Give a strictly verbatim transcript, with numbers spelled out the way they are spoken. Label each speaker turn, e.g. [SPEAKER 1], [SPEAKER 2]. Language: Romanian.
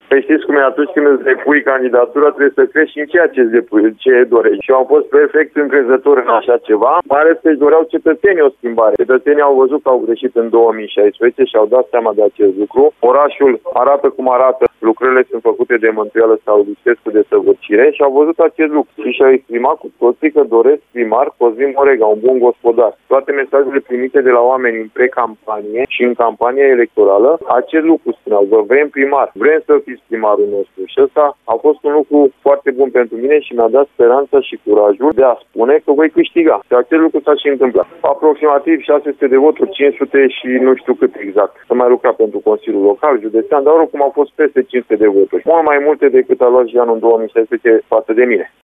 [SPEAKER 1] Păi știți cum e, atunci când îți depui candidatura, trebuie să crezi și în ceea ce îți depui, ce dorești. Și eu am fost perfect încrezător în așa ceva. Mai ales că își doreau cetățenii o schimbare. Cetățenii au văzut că au greșit în două mii șaisprezece și au dat seama de acest lucru. Orașul arată cum arată, lucrările sunt făcute de mântuială sau lipsesc cu desăvârșire și au văzut acest lucru. Și și-au exprimat cu toții că doresc primar Cosmin Morega, un bun gospodar. Toate mesajele primite de la oameni în pre-campanie și în campania electorală, acest lucru spuneau, vă vrem primar, vrem să fiți primarul nostru. Și ăsta a fost un lucru foarte bun pentru mine și mi-a dat speranța și curajul de a spune că voi câștiga. Și acest lucru s-a și întâmplat. Aproximativ șase sute de voturi, cinci sute și nu știu cât exact. Să mai lucra pentru Consiliul Local, Județean, dar oricum au fost peste cinci sute de voturi. Mult mai multe decât a luat Jean în două mii șaisprezece față de mine.